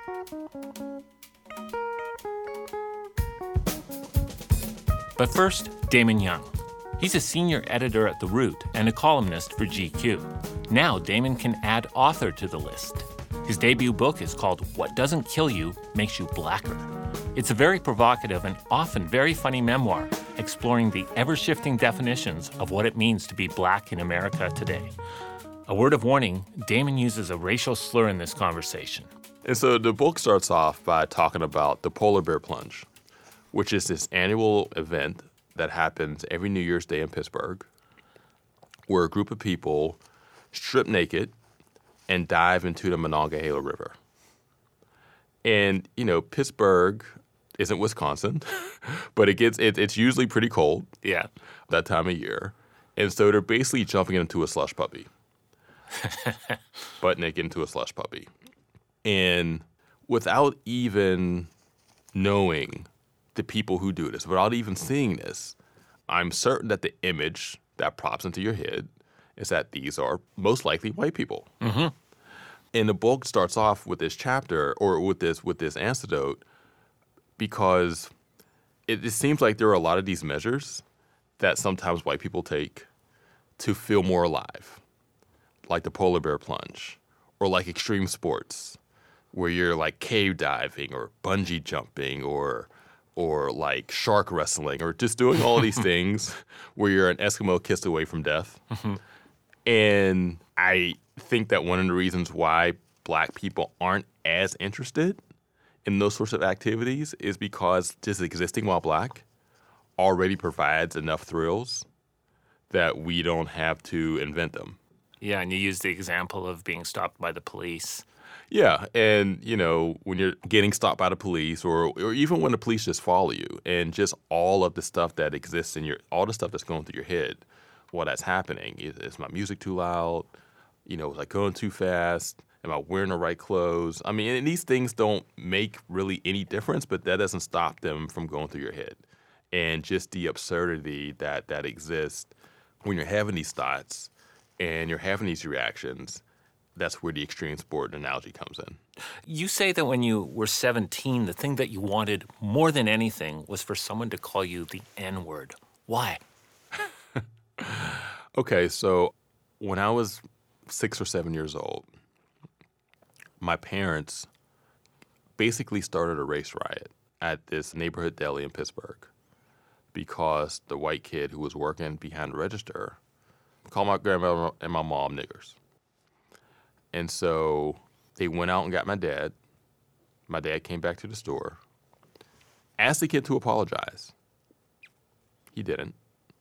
But first, Damon Young. He's a senior editor at The Root and a columnist for GQ. Now Damon can add author to the list. His debut book is called What Doesn't Kill You Makes You Blacker. It's a very provocative and often very funny memoir exploring the ever-shifting definitions of what it means to be black in America today. A word of warning, Damon uses a racial slur in this conversation. And so the book starts off by talking about the Polar Bear Plunge, which is this annual event that happens every New Year's Day in Pittsburgh, where a group of people strip naked and dive into the Monongahela River. And, Pittsburgh isn't Wisconsin, but it's usually pretty cold that time of year. And so they're basically jumping into a slush puppy, butt naked into a slush puppy. And without even knowing the people who do this, without even seeing this, I'm certain that the image that pops into your head is that these are most likely white people. Mm-hmm. And the book starts off with this chapter, or with this anecdote, because it seems like there are a lot of these measures that sometimes white people take to feel more alive, like the polar bear plunge, or like extreme sports, where you're like cave diving or bungee jumping or like shark wrestling, or just doing all these things where you're an Eskimo kiss away from death. Mm-hmm. And I think that one of the reasons why black people aren't as interested in those sorts of activities is because just existing while black already provides enough thrills that we don't have to invent them. Yeah, and you use the example of being stopped by the police. Yeah, and, when you're getting stopped by the police or even when the police just follow you, and just all of the stuff that exists all the stuff that's going through your head while that's happening. Is my music too loud? Was I going too fast? Am I wearing the right clothes? I mean, and these things don't make really any difference, but that doesn't stop them from going through your head. And just the absurdity that exists when you're having these thoughts and you're having these reactions. That's where the extreme sport analogy comes in. You say that when you were 17, the thing that you wanted more than anything was for someone to call you the N-word. Why? Okay, so when I was 6 or 7 years old, my parents basically started a race riot at this neighborhood deli in Pittsburgh because the white kid who was working behind the register called my grandma and my mom niggers. And so they went out and got my dad. My dad came back to the store, asked the kid to apologize. He didn't.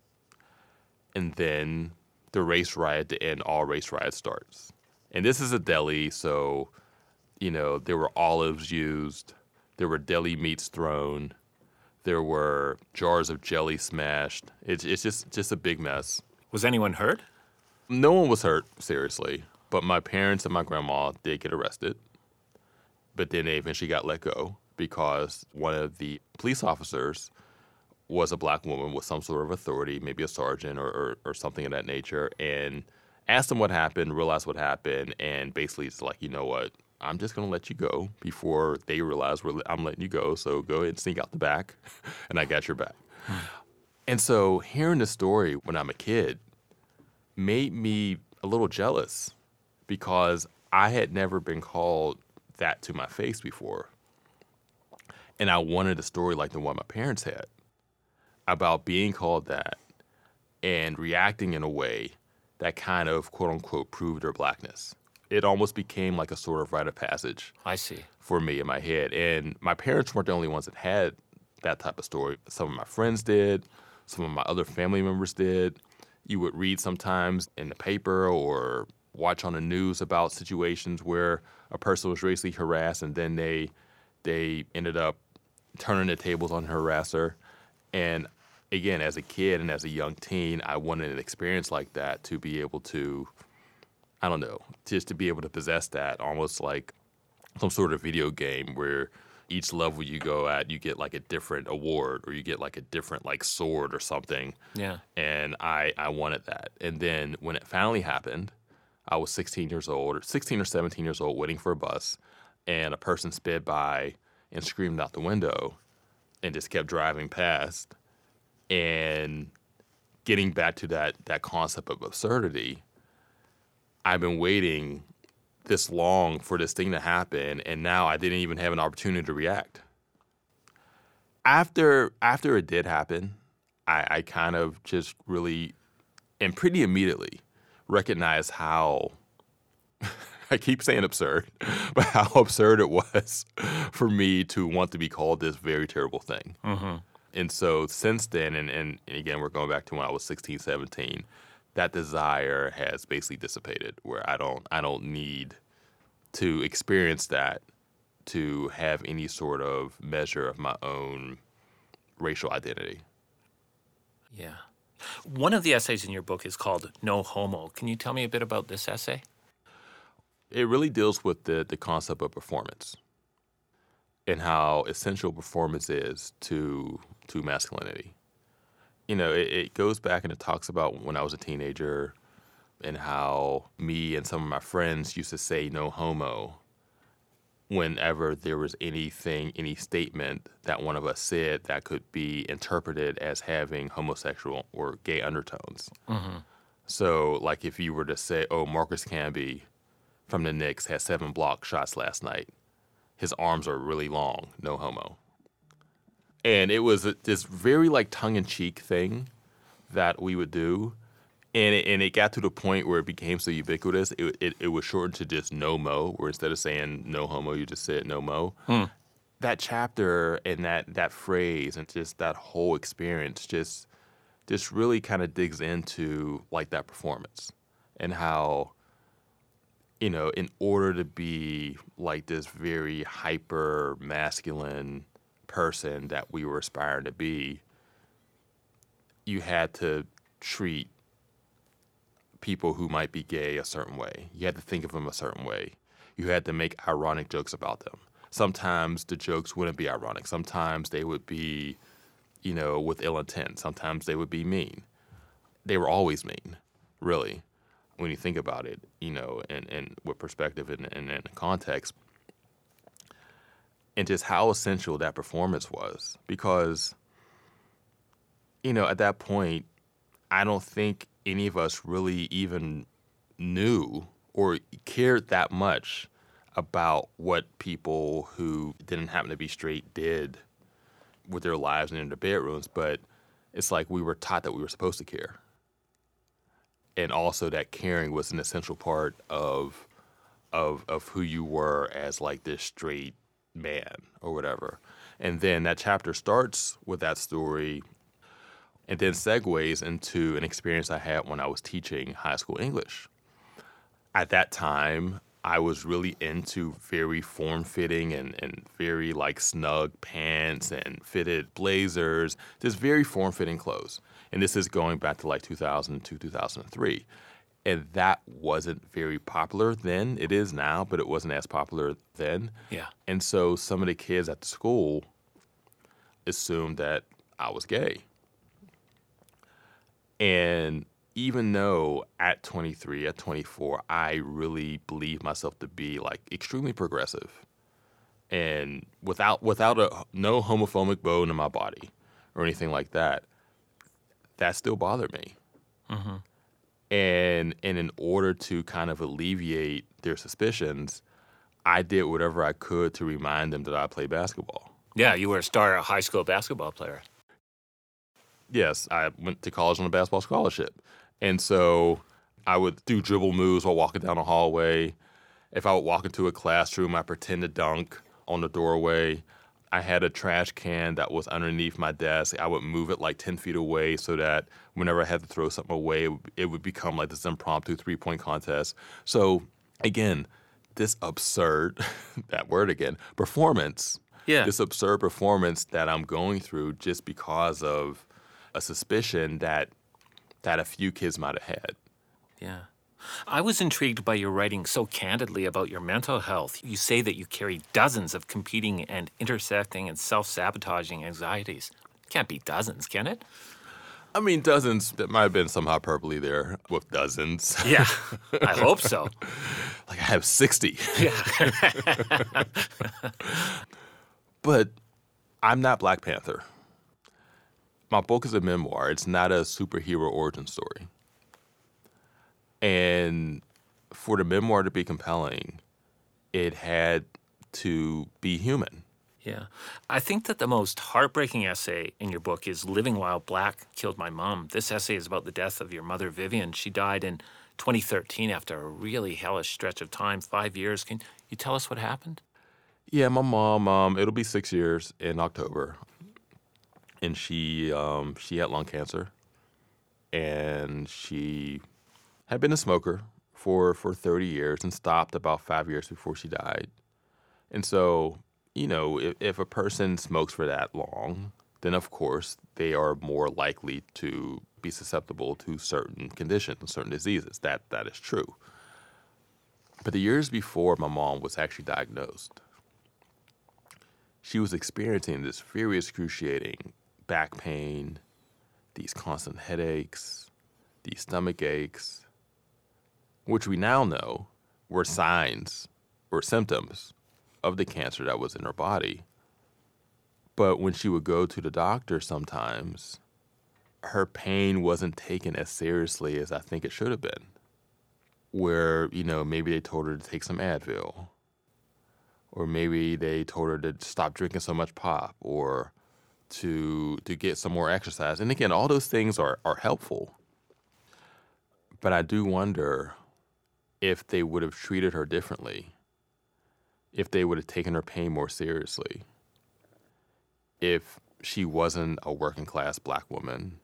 And then the race riot to end all race riots starts. And this is a deli, so, there were olives used. There were deli meats thrown. There were jars of jelly smashed. It's just a big mess. Was anyone hurt? No one was hurt, seriously. But my parents and my grandma did get arrested. But then they eventually got let go because one of the police officers was a black woman with some sort of authority, maybe a sergeant or something of that nature, and asked them what happened, realized what happened, and basically it's like, you know what, I'm just going to let you go before they realize I'm letting you go, so go ahead and sneak out the back, and I got your back. And so hearing this story when I'm a kid made me a little jealous because I had never been called that to my face before. And I wanted a story like the one my parents had about being called that and reacting in a way that kind of, quote unquote, proved their blackness. It almost became like a sort of rite of passage. I see. For me in my head. And my parents weren't the only ones that had that type of story. Some of my friends did. Some of my other family members did. You would read sometimes in the paper or watch on the news about situations where a person was racially harassed and then they ended up turning the tables on the harasser. And again, as a kid and as a young teen, I wanted an experience like that to be able to, I don't know, just to be able to possess that, almost like some sort of video game where each level you go at, you get like a different award or you get like a different like sword or something. Yeah. And I wanted that. And then when it finally happened, I was 16 or 17 years old waiting for a bus. and a person sped by and screamed out the window and just kept driving past. And getting back to that concept of absurdity, I've been waiting this long for this thing to happen, and now I didn't even have an opportunity to react. After it did happen, I kind of just really, and pretty immediately, recognized how, I keep saying absurd, but how absurd it was for me to want to be called this very terrible thing. Mm-hmm. And so since then, and again, we're going back to when I was 16, 17, that desire has basically dissipated, where I don't need to experience that to have any sort of measure of my own racial identity. Yeah. One of the essays in your book is called No Homo. Can you tell me a bit about this essay? It really deals with the concept of performance and how essential performance is to masculinity. You know, it goes back and it talks about when I was a teenager and how me and some of my friends used to say no homo whenever there was anything, any statement that one of us said that could be interpreted as having homosexual or gay undertones. Mm-hmm. So, like if you were to say, oh, Marcus Camby from the Knicks had 7 block shots last night. His arms are really long, no homo. And it was this very like tongue-in-cheek thing that we would do. And it got to the point where it became so ubiquitous, it was shortened to just no mo, where instead of saying no homo, you just said no mo. That chapter and that phrase and just that whole experience just really kind of digs into like that performance and how, you know, in order to be like this very hyper masculine person that we were aspiring to be, you had to treat people who might be gay a certain way. You had to think of them a certain way. You had to make ironic jokes about them. Sometimes the jokes wouldn't be ironic. Sometimes they would be, you know, with ill intent. Sometimes they would be mean. They were always mean, really, when you think about it, you know, and with perspective and context. And just how essential that performance was. Because, you know, at that point, I don't think any of us really even knew or cared that much about what people who didn't happen to be straight did with their lives and in their bedrooms, but it's like we were taught that we were supposed to care. And also that caring was an essential part of who you were as like this straight man or whatever. And then that chapter starts with that story and then segues into an experience I had when I was teaching high school English. At that time, I was really into very form-fitting and very like snug pants and fitted blazers, just very form-fitting clothes. And this is going back to like 2002, 2003. And that wasn't very popular then. It is now, but it wasn't as popular then. Yeah. And so some of the kids at the school assumed that I was gay. And even though at 23, at 24, I really believe myself to be like extremely progressive and without no homophobic bone in my body or anything like that, that still bothered me. Mm-hmm. And in order to kind of alleviate their suspicions, I did whatever I could to remind them that I played basketball. Yeah, you were a star high school basketball player. Yes, I went to college on a basketball scholarship. And so I would do dribble moves while walking down the hallway. If I would walk into a classroom, I pretend to dunk on the doorway. I had a trash can that was underneath my desk. I would move it like 10 feet away so that whenever I had to throw something away, it would become like this impromptu three-point contest. So again, this absurd, that word again, performance. Yeah. This absurd performance that I'm going through just because of a suspicion that a few kids might have had. Yeah. I was intrigued by your writing so candidly about your mental health. You say that you carry dozens of competing and intersecting and self-sabotaging anxieties. Can't be dozens, can it? I mean, dozens, that might have been some hyperbole there with dozens. Yeah, I hope so. Like I have 60. Yeah. But I'm not Black Panther. My book is a memoir. It's not a superhero origin story. And for the memoir to be compelling, it had to be human. Yeah. I think that the most heartbreaking essay in your book is Living While Black Killed My Mom. This essay is about the death of your mother, Vivian. She died in 2013 after a really hellish stretch of time, 5 years. Can you tell us what happened? Yeah, my mom, it'll be 6 years in October. And she had lung cancer. And she had been a smoker for 30 years and stopped about 5 years before she died. And so, if a person smokes for that long, then of course they are more likely to be susceptible to certain conditions and certain diseases. That is true. But the years before my mom was actually diagnosed, she was experiencing this very excruciating back pain, these constant headaches, these stomach aches, which we now know were signs or symptoms of the cancer that was in her body. But when she would go to the doctor sometimes, her pain wasn't taken as seriously as I think it should have been. Where, maybe they told her to take some Advil, or maybe they told her to stop drinking so much pop, or to get some more exercise. And again, all those things are helpful. But I do wonder if they would have treated her differently, if they would have taken her pain more seriously, if she wasn't a working class Black woman,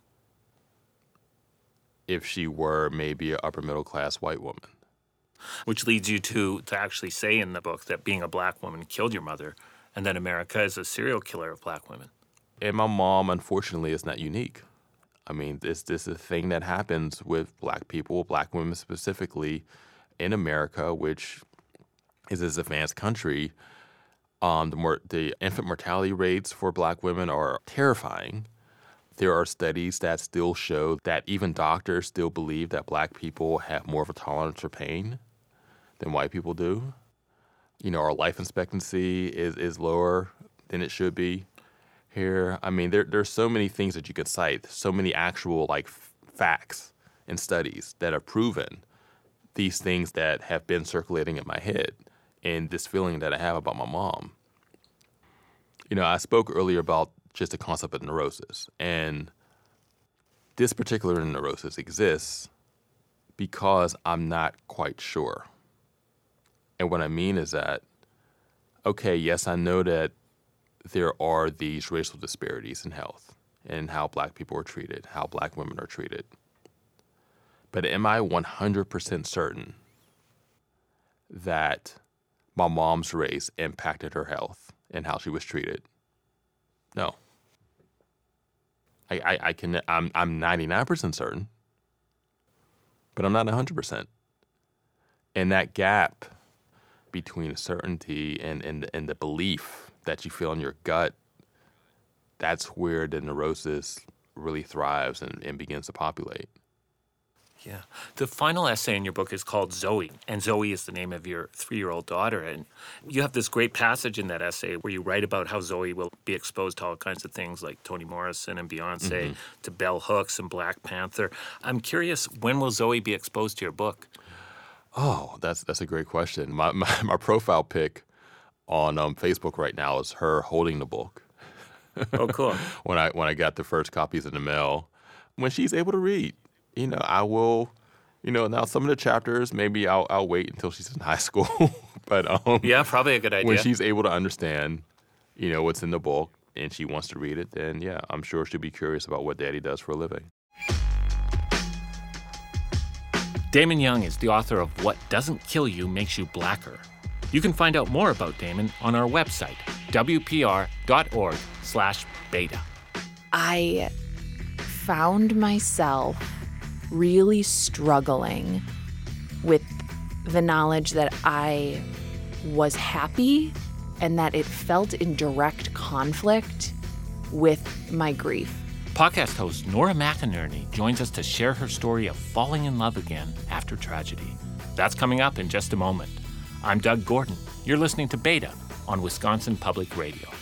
if she were maybe an upper middle class white woman. Which leads you to actually say in the book that being a Black woman killed your mother, and that America is a serial killer of Black women. And my mom, unfortunately, is not unique. I mean, this is a thing that happens with Black people, Black women specifically, in America, which is this advanced country. The infant mortality rates for Black women are terrifying. There are studies that still show that even doctors still believe that Black people have more of a tolerance for pain than white people do. Our life expectancy is lower than it should be here. I mean, there's so many things that you could cite, so many actual facts and studies that have proven these things that have been circulating in my head and this feeling that I have about my mom. I spoke earlier about just the concept of neurosis, and this particular neurosis exists because I'm not quite sure. And what I mean is that, okay, yes, I know that there are these racial disparities in health and how Black people are treated, how Black women are treated. But am I 100% certain that my mom's race impacted her health and how she was treated? No. I'm 99% certain, but I'm not 100%. And that gap between certainty and the belief that you feel in your gut, that's where the neurosis really thrives and begins to populate. Yeah. The final essay in your book is called Zoe, and Zoe is the name of your 3-year-old daughter. And you have this great passage in that essay where you write about how Zoe will be exposed to all kinds of things like Toni Morrison and Beyonce, to Bell Hooks and Black Panther. I'm curious, when will Zoe be exposed to your book? Oh, that's a great question. My profile pic on Facebook right now is her holding the book. Oh, cool. When I got the first copies in the mail, when she's able to read. I will, now some of the chapters, maybe I'll wait until she's in high school. But yeah, probably a good idea. When she's able to understand, what's in the book and she wants to read it, then yeah, I'm sure she'll be curious about what Daddy does for a living. Damon Young is the author of What Doesn't Kill You Makes You Blacker. You can find out more about Damon on our website, wpr.org/beta. I found myself really struggling with the knowledge that I was happy and that it felt in direct conflict with my grief. Podcast host Nora McInerney joins us to share her story of falling in love again after tragedy. That's coming up in just a moment. I'm Doug Gordon. You're listening to Beta on Wisconsin Public Radio.